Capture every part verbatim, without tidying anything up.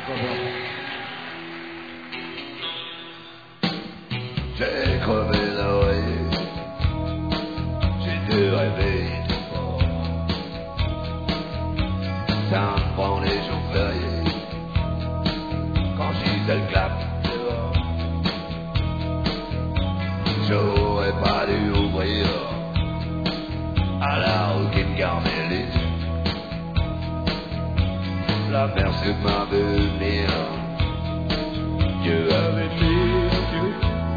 J'ai crevé l'oreille, j'ai dû rêver trop fort. Ça me prend les jours fériés, quand j'ai le clap dehors. J'aurais pas dû ouvrir à la roquette carmélite. La personne m'a vu venir, Dieu avait mis un Dieu.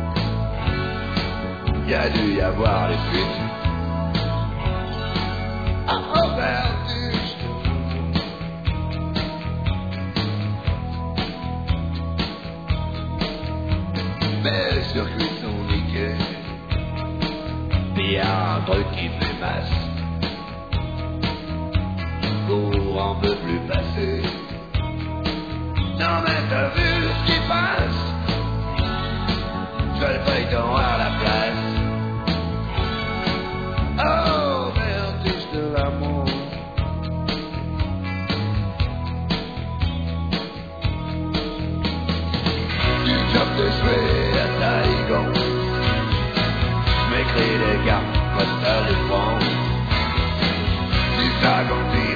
Il a dû y avoir les fuites à Aubertige. Mes circuits sont niqués, pis y'a un truc qui fait masse. Courant peut plus passer. Non mais t'as vu ce qui passe? Je le feuilleton à la place.